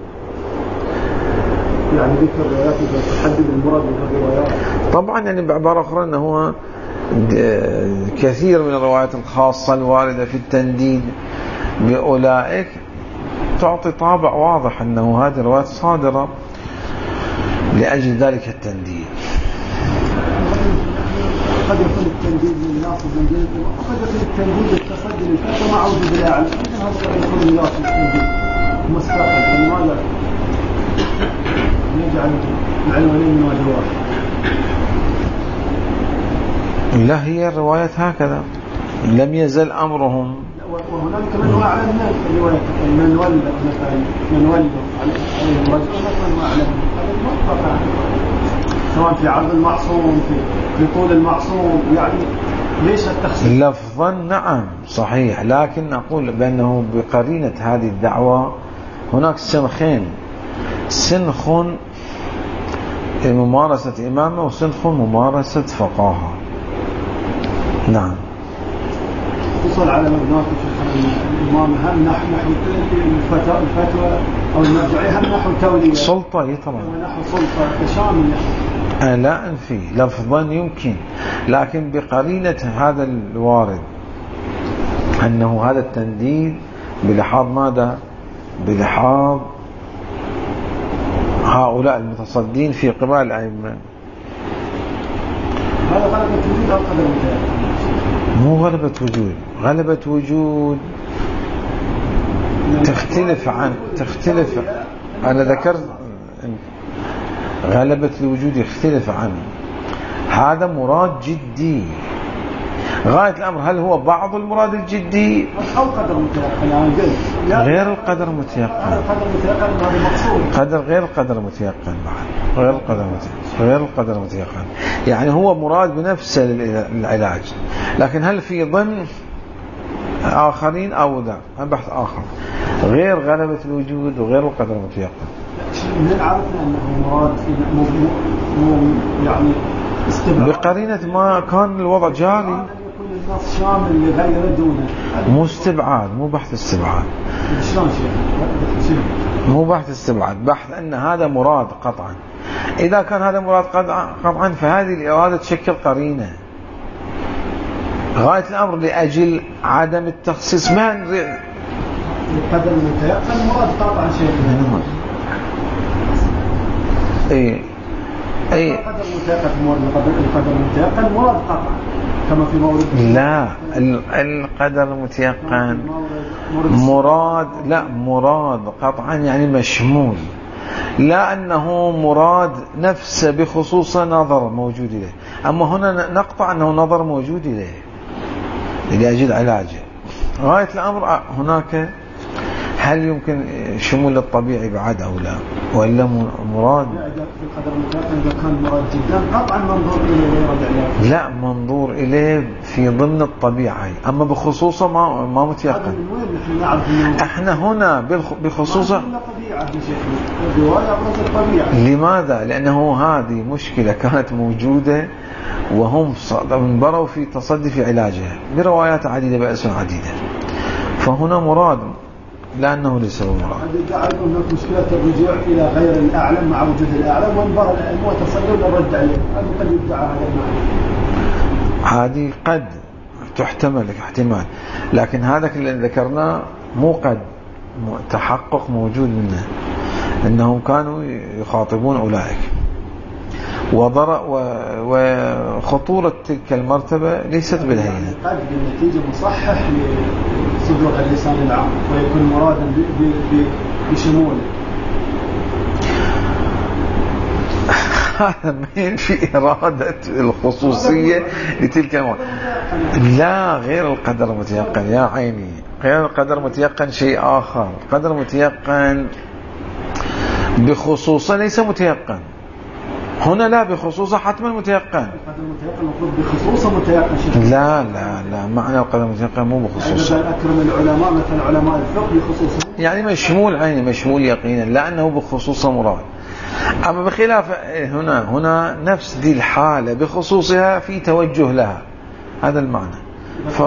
يعني ذكر الروايات تحدد المراد من الروايات. طبعا يعني بعبارة أخرى أنه كثير من الروايات الخاصة الواردة في التنديد بأولئك تعطي طابع واضح أنه هذه الروايات صادرة لأجل ذلك التنديد. قد يكون التنديد من ناصب من دين، وقد يكون التنديد التصدي للفتوى مع وجود الأعلى. إذن هذا قد يكون من ناصب التنديد مستقل. لماذا نجعل العنوانين من وجه واحد؟ لا، هي الروايات هكذا لم يزل أمرهم. وهناك من هو أعلم من الروايات، من ولد مثلا من ولد عليه الوجه، ومن هو أعلم هذا المنطقة، سواء في عرض المعصوم في في طول المعصوم. يعني ليش التخصيص؟ لفظا نعم صحيح، لكن أقول بأنه بقرينة هذه الدعوة هناك سنخين: سنخ ممارسة إمامة، وسنخ ممارسة فقاهة. نعم. وصل على مبناك الإمام هم نحو الفتوى الفتوى أو المرجعية، هم نحو التولية سلطة. إيه طبعا نحو سلطة شامل. يعني لا أنفي لفظا يمكن، لكن بقرينة هذا الوارد أنه هذا التنديد بلحاظ ماذا؟ بلحاظ هؤلاء المتصدين في قبال الأئمة. هذا غلبة وجود أو قدر متيقن؟ مو غلبة وجود، غلبة وجود تختلف عن تختلف أنا ذكرت غلبة الوجود يختلف عنه. هذا مراد جدي غاية الأمر. هل هو بعض المراد الجدي أو قدر متيقن؟ غير القدر متيقن. قدر غير القدر متيقن بعد غير القدر متيقن غير القدر متيقن. يعني هو مراد بنفسه للعلاج، لكن هل في ضمن آخرين أو ذا بحث آخر غير غلبة الوجود وغير القدر متيقن. من عرفنا أنه مراد يعني استبعاد بقرينة ما كان الوضع جاري، يكون النص شامل لغير دونه. مو استبعاد، مو بحث استبعاد. شلون شيء؟ مو بحث استبعاد، بحث أن هذا مراد قطعا. إذا كان هذا مراد قطعا فهذه الإرادة تشكل قرينة. غاية الأمر لأجل عدم التخصيص ما القدر المتيقن مراد قطعا شيء. اي اي القدر المتيقن مراد القدر المتيقن مراد قطعا كما في مورد. لا، القدر المتيقن مراد لا مراد قطعا يعني مشمول. لا أنه مراد نفسه بخصوص نظر موجود إليه، أما هنا نقطع أنه نظر موجود إليه لأجل علاجه. غاية الأمر هناك هل يمكن شمول الطبيعي بعد أو لا، وإلا مراد في القدر المتيقن إذا كان مراد جدا قطعا منظور إليه. لا، منظور إليه في ضمن الطبيعة، أما بخصوصه ما ما متيقن. احنا هنا بخصوصه لماذا؟ لأنه هذه مشكلة كانت موجودة وهم انبروا في تصدي في علاجها بروايات عديدة بأسماء عديدة، فهنا مراد لأنه ليس هو مراد. هذا جعل هناك مشكلة الرجوع إلى غير الأعلم مع وجود الأعلم وانبر العلم وتصدر للرد عليه، هذا قد يدعى هذا المعنى. هذه قد تحتمل احتمال، لكن هذا اللي ذكرناه مو قد تحقق موجود منه أنهم كانوا يخاطبون أولئك، وخطورة تلك المرتبة ليست بالهينة. قد بالنتيجة مصحح لصدور اللسان العام ويكون مرادا بشموله. هذا من في إرادة الخصوصية لتلك المرة. لا، غير القدر المتيقن يا عيني، غير القدر المتيقن شيء آخر. القدر المتيقن بخصوصه ليس متيقن، هنا لا بخصوصه حتما متيقن. القدر المتيقن المفروض بخصوصه متيقن. لا لا لا، معنى القدر المتيقن مو بخصوصه. أيضا أكرم العلماء مثل علماء الفقه بخصوصه، يعني مشمول عيني، مشمول يقينا، لا أنه بخصوصه مراد. أما بخلاف هنا هنا نفس دي الحالة بخصوصها في توجه لها، هذا المعنى. ف...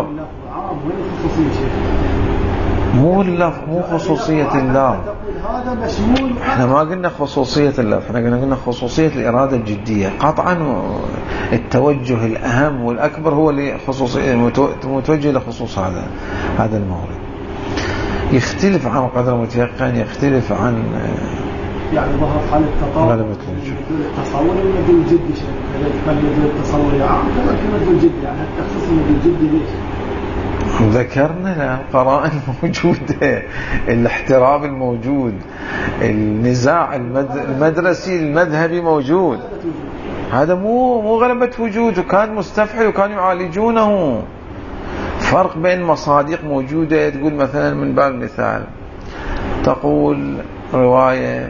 مو اللف مو خصوصية الله، احنا ما قلنا خصوصية الله، احنا قلنا خصوصية الإرادة الجدية. قطعا التوجه الأهم والأكبر هو لخصوصية متوجه لخصوص هذا هذا المورد. يختلف عن قدر متيقن، يختلف عن يعني ظهر حالة تطور غلبة الوجود التصور المدى الجدي شيء كان يدل التصور عام كما المدى الجدي، يعني التخصيص المدى الجدي ليش؟ ذكرنا القرائن موجودة، الاحتراب الموجود، النزاع المدرسي المذهبي موجود، هذا مو مو غلبة وجود، وكان مستفحل وكانوا يعالجونه. فرق بين مصادق موجودة، تقول مثلا من باب المثال تقول رواية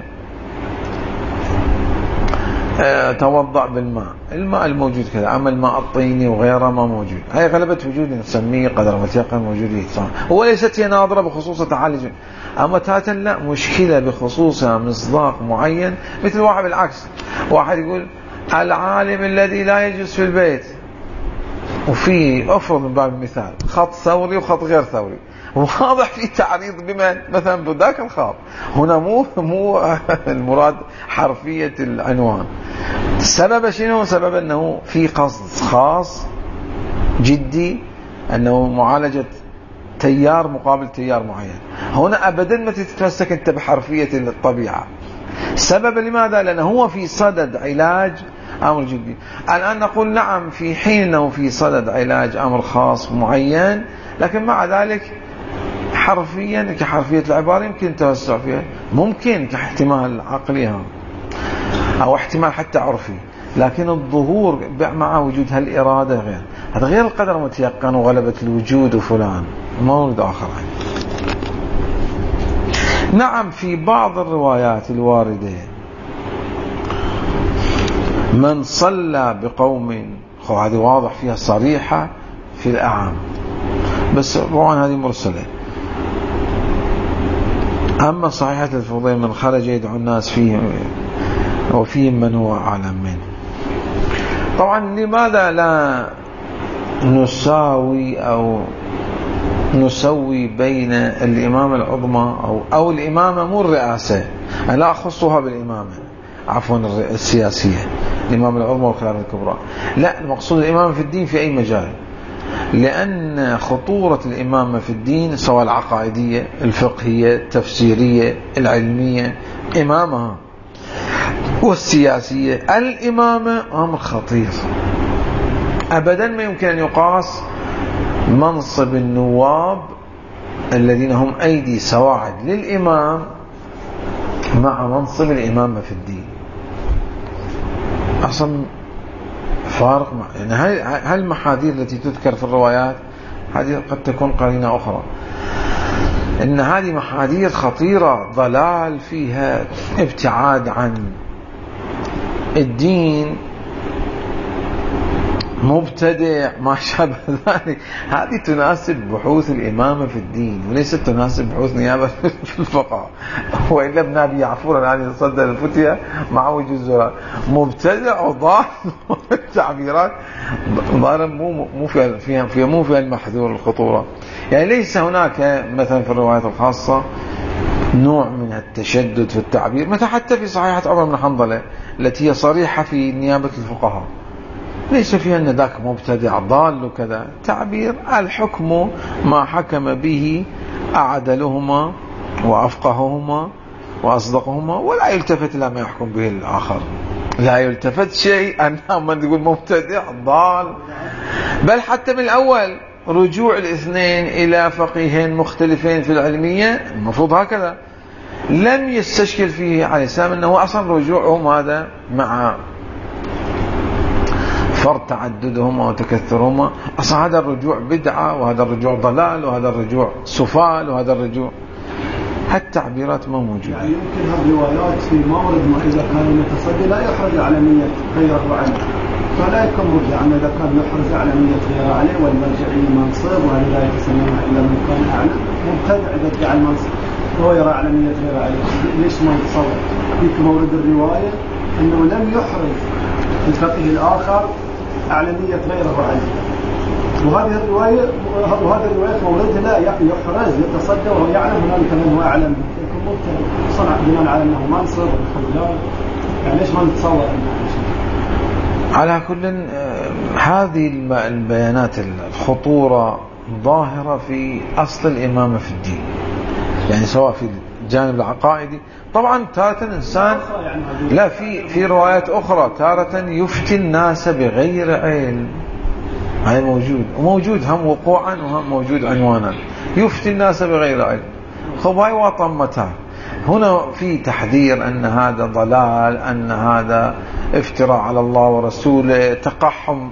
اه توضأ بالماء، الماء الموجود كذا، أما الماء الطيني وغيره ما موجود، هاي غلبة وجود نسميه قدر متيقن موجود. هو ليست هي ناظرة بخصوص تعالج، أما تاتا لا، مشكلة بخصوصها مصداق معين. مثل واحد بالعكس، واحد يقول العالم الذي لا يجلس في البيت، وفي أفرض من باب المثال خط ثوري وخط غير ثوري، واضح في تعريض بمن مثلا بذاك الخط. هنا مو مو المراد حرفية العنوان. السبب شنو؟ سبب أنه في قصد خاص جدي، أنه معالجة تيار مقابل تيار معين. هنا أبدا ما تتمسك أنت بحرفية الطبيعة. السبب لماذا؟ لأنه هو في صدد علاج أمر جدي. الآن نقول نعم في حين أنه في صدد علاج أمر خاص معين، لكن مع ذلك حرفيا كحرفية العبارة يمكن توسع فيها، ممكن كاحتمال عقلي أو احتمال حتى عرفي، لكن الظهور مع وجود هالإرادة غير، هذا غير القدر متيقن وغلبة الوجود وفلان مورد آخر. نعم في بعض الروايات الواردة من صلى بقوم، هذه واضح فيها صريحة في الأعام، بس طبعا هذه مرسلة. أما صحيحة الفضيل من خرج يدعو الناس فيه وفيهم من هو أعلم منه. طبعا لماذا لا نساوي أو نسوي بين الإمامة العظمى أو, أو الإمامة مو الرئاسة، أنا لا أخصها بالإمامة عفوا السياسية، الإمامة العظمى والخلافة الكبرى، لا، المقصود الإمامة في الدين في أي مجال، لأن خطورة الإمامة في الدين سواء العقائدية الفقهية التفسيرية العلمية إمامها، والسياسية الإمامة أمر خطير أبدا ما يمكن أن يقاس منصب النواب الذين هم أيدي سواعد للإمام مع منصب الإمامة في الدين. أصلا فارق مع يعني هاي المحاذير التي تذكر في الروايات هذه قد تكون قرينة أخرى، إن هذه محاذير خطيرة، ضلال فيها، ابتعاد عن الدين، مبتدع، ما شابه ذلك. هذه تناسب بحوث الإمامة في الدين وليست تناسب بحوث نيابة في الفقه. وإلا ابن أبي يعفور الآن يتصدر الفتية مع وجود الزرار مبتدع وضال التعبيرات ظاهرا مو مو فيها فيها مو فيها المحذور الخطورة. يعني ليس هناك مثلا في الروايات الخاصة نوع من التشدد في التعبير، مثلا حتى في صحيحة عمر بن حنظلة التي هي صريحة في نيابة الفقهاء ليس فيها أن ذاك مبتدع ضال وكذا، تعبير الحكم ما حكم به أعدلهما وأفقههما وأصدقهما ولا يلتفت إلى ما يحكم به الآخر. لا يلتفت شيء أنها من تقول مبتدع ضال، بل حتى من الأول رجوع الاثنين إلى فقيهين مختلفين في العلمية المفروض هكذا، لم يستشكل فيه عليه السلام أنه أصلا رجوعهم هذا مع فرط تعددهما وتكثرهما، أصلا هذا الرجوع بدعة وهذا الرجوع ضلال وهذا الرجوع سفال وهذا الرجوع، هالتعبيرات ما موجودة. يعني يمكن هالروايات في مورد ما إذا كان المتصدي لا يحرز علمية غيره عنه فلا يكون مرجع، أما إذا كان يحرز علمية غيره عليه والمرجعية منصب وهذا لا يتسمى إلا من كان أعلم مبتدع إذا ادعى المنصب هو يرى علمية غيره عليه. ليش ما يتصور فيك مورد الرواية أنه لم يحرز الفقيه الآخر أعلمية غيره عليه، وهذه الرواية وهذه الرواية موردها لا يحرز يتصدى وهو يعلم هنالك من هو أعلم يكون مبتدع صنع بناء على أنه منصب وخذلان. يعني ليش ما نتصور على كل هذه البيانات الخطورة ظاهرة في أصل الإمامة في الدين، يعني سواء في الجانب العقائدي طبعا تارة إنسان لا في في روايات أخرى تارة يفتي الناس بغير علم، هاي موجود وموجود هم وقوعا وهم موجود عنوانا، يفتي الناس بغير علم. خب هاي وطمتها هنا في تحذير أن هذا ضلال، أن هذا افتراء على الله ورسوله، تقحم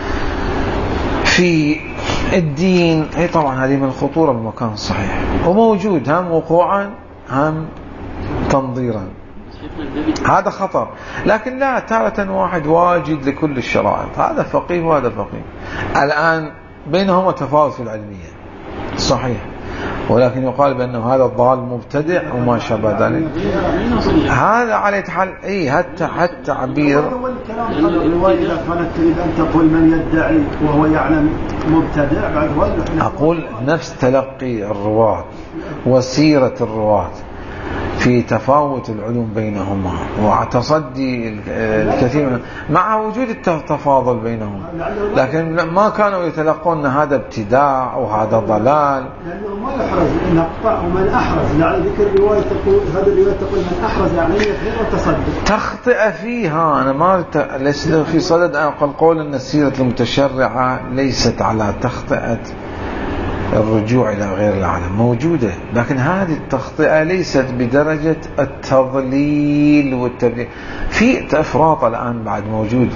في الدين. هي طبعا هذه من الخطورة بالمكان الصحيح، وموجود هم وقوعا هم تنظيرا، هذا خطر. لكن لا تارة واحد واجد لكل الشرائط، هذا فقيه وهذا فقيه، الآن بينهما تفاوت في العلمية صحيح، ولكن يقال بأنه هذا الضال مبتدع وما شابه ذلك. هذا على حال اي حتى حتى عبير الرواية إذا كانت تريد أن تقول من يدعي وهو يعلم مبتدع بعد ولا أقول نفس تلقي الرواة وسيرة الرواة في تفاوت العلوم بينهما وتصدي الكثير مع وجود التفاضل بينهم، لكن ما كانوا يتلقون هذا ابتداع وهذا ضلال. لأنه ما يحرز إن أقطع ومن أحرز، يعني ذكر الرواية تقول هذا الرواية تقول من أحرز يعني غير تصدق تخطئ فيها. أنا ما ليس في صدد أن أقول قول أن السيرة المتشرعة ليست على تخطئة الرجوع إلى غير العالم، موجودة، لكن هذه التخطئة ليست بدرجة التضليل والتبديل. في إفراط الآن بعد موجود،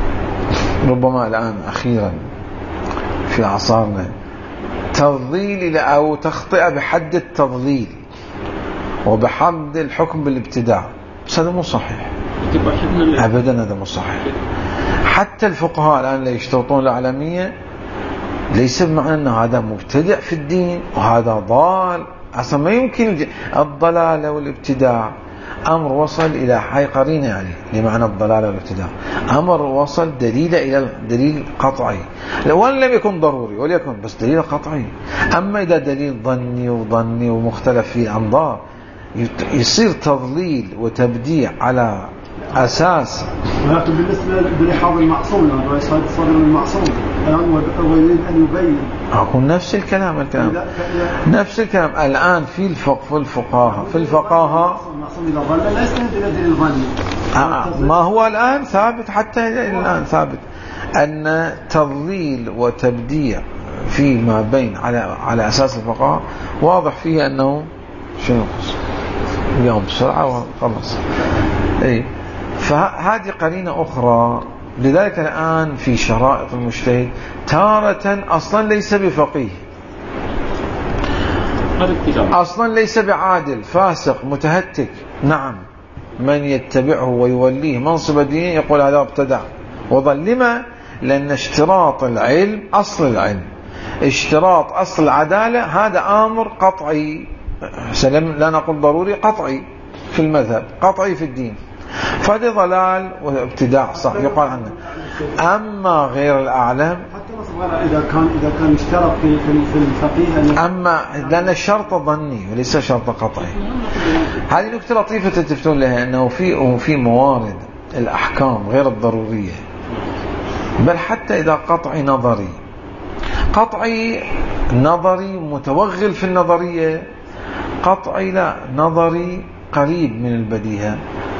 ربما الآن أخيرا في عصارنا تضليل أو تخطئة بحد التضليل وبحد الحكم بالابتداع، بس هذا مو صحيح أبدا، هذا مو صحيح. حتى الفقهاء الآن لا يشترطون العالمية، ليس بمعنى أن هذا مبتدع في الدين وهذا ضال، أصلا ما يمكن الضلال والابتداع أمر وصل إلى حي قرينة يعني لمعنى الضلال والابتداع، أمر وصل دليل إلى دليل قطعي، لو أن لم يكن ضروري وليكن بس دليل قطعي. أما إذا دليل ظني وظني ومختلف فيه أنظار يصير تضليل وتبديع على أساس. ولكن بالنسبة للحاضر المعصوم لأنه يصير صدر المعصوم الآن ويريد أن يبين، أقول نفس الكلام الكلام نفس الكلام الآن في الفقه في الفقهاء في الفقهاء المعصوم إذا ظل لا يستند إلى دليل ظني. ما هو الآن ثابت حتى الآن ثابت أن تضليل وتبديع فيما بين على على أساس الفقهاء واضح فيه أنه شنو اليوم بسرعة وخلص. اي فهذه قرينة أخرى. لذلك الآن في شرائط المجتهد تارة أصلا ليس بفقيه، أصلا ليس بعادل، فاسق متهتك. نعم، من يتبعه ويوليه منصب الدين يقول هذا ابتدع وضل. لما؟ لأن اشتراط العلم أصل العلم، اشتراط أصل العدالة هذا أمر قطعي، سلم لا نقول ضروري، قطعي في المذهب، قطعي في الدين. فهذا ضلال وابتداع صح يقال عنه. أما غير الأعلم إذا كان إذا كان اشترط في في الفقيه، أما لأن الشرط ظني وليس شرط قطعي. هذه نكتة لطيفة تلتفتون لها، أنه في في موارد الأحكام غير الضرورية، بل حتى إذا قطعي نظري، قطعي نظري متوغل في النظرية، قطعي لا نظري قريب من البديهة،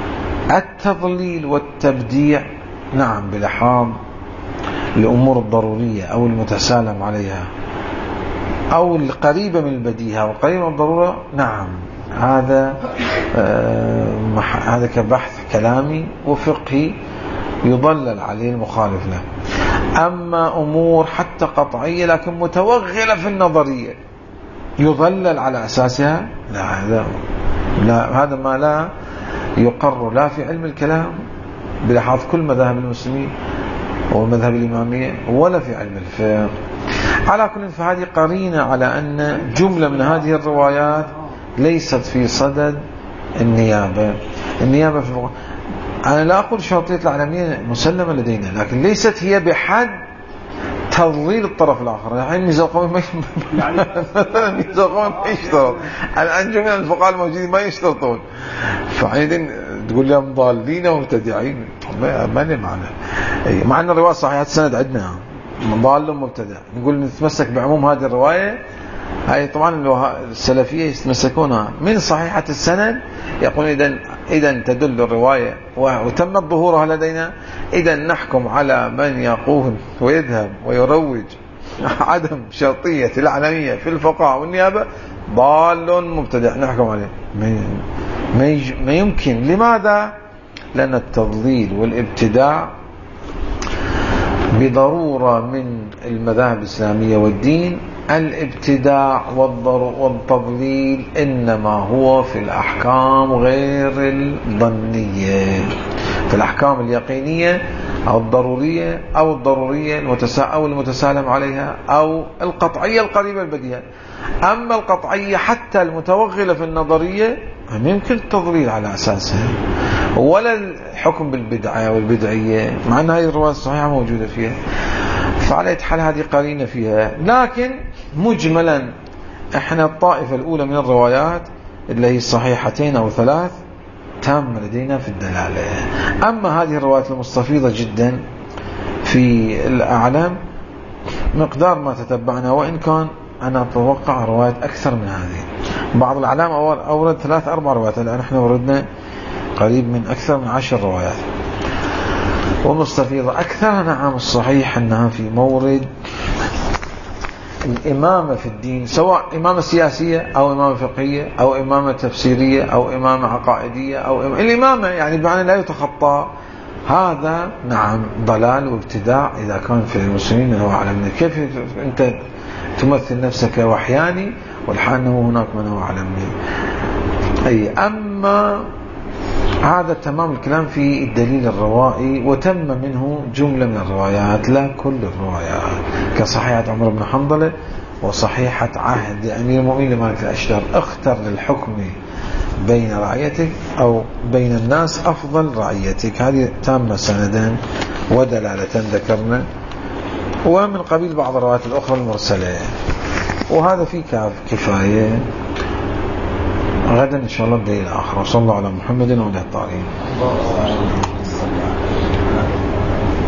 التضليل والتبديع نعم بلحاظ الأمور الضرورية أو المتسالم عليها أو القريبة من البديهة والقريبة من الضرورة، نعم هذا آه هذا كبحث كلامي وفقهي يضلل عليه المخالف له. أما أمور حتى قطعية لكن متوغلة في النظرية يضلل على أساسها، لا هذا لا، هذا ما لا يقر لا في علم الكلام بلحاظ كل مذاهب المسلمين والمذهب الإمامية ولا في علم الفقه. على كل، فهذه قرينة على أن جملة من هذه الروايات ليست في صدد النيابة. النيابة في الفقه، أنا لا أقول شرطية العالمية مسلمة لدينا، لكن ليست هي بحد تضليل الطرف الآخر. يعني ميزة القومي ما ميزة القومي ما يشترط. الآن جملة الفقهاء الموجودين ما يشترطون، فعيدين تقول لهم ضالين ومبتدعين، ما لي معنى. مع أن الرواية صحيحة السند عندنا ضال ومبتدع، نقول نتمسك بعموم هذه الرواية. هاي طبعا السلفية يتمسكونها من صحيحة السند، يقول إذن إذن تدل الرواية وتمت ظهورها لدينا، إذن نحكم على من يقول ويذهب ويروج عدم شرطية العلمية في الفقهاء والنيابة ضال مبتدع، نحكم عليه. ما يمكن. لماذا؟ لأن التضليل والابتداع بضرورة من المذاهب الإسلامية والدين. الابتداع والتضليل إنما هو في الأحكام غير الظنية، في الأحكام اليقينية أو الضرورية أو الضرورية أو المتسالم عليها أو القطعية القريبة البديهة. أما القطعية حتى المتوغلة في النظرية يمكن التضليل على أساسها، ولا الحكم بالبدعة والبدعية، مع أن هذه الرواية الصحيحة موجودة فيها. فعلى حال هذه قرينة فيها. لكن مجملا احنا الطائفة الأولى من الروايات اللي هي الصحيحتين أو ثلاث تامة لدينا في الدلالة. أما هذه الروايات المستفيضة جدا في الأعلام مقدار ما تتبعنا، وإن كان أنا أتوقع روايات أكثر من هذه. بعض الأعلام أورد ثلاث أربع روايات، الآن احنا وردنا قريب من أكثر من عشر روايات ومستفيضة. أكثرها نعم الصحيح أنها في مورد الإمامة في الدين، سواء إمامة سياسية أو إمامة فقهية أو إمامة تفسيرية أو إمامة عقائدية أو إمامة الإمامة، يعني بمعنى لا يتخطى. هذا نعم ضلال وابتداع إذا كان في المسلمين. هو أعلم. كيف أنت تمثل نفسك وحياني والحال أنه هناك من هو أعلم منه؟ أي أما هذا تمام الكلام في الدليل الروائي، وتم منه جملة من الروايات لا كل الروايات، كصحيحة عمر بن حنظلة وصحيحة عهد أمير المؤمنين لمالك الأشتر. اختر للحكم بين رعيتك أو بين الناس أفضل رعيتك. هذه تامة سندا ودلالة ذكرنا، ومن قبيل بعض الروايات الأخرى المرسلة. وهذا في كفاية. غدا إن شاء الله بدليل آخر. وصلى الله على محمد وعلى الطاهرين.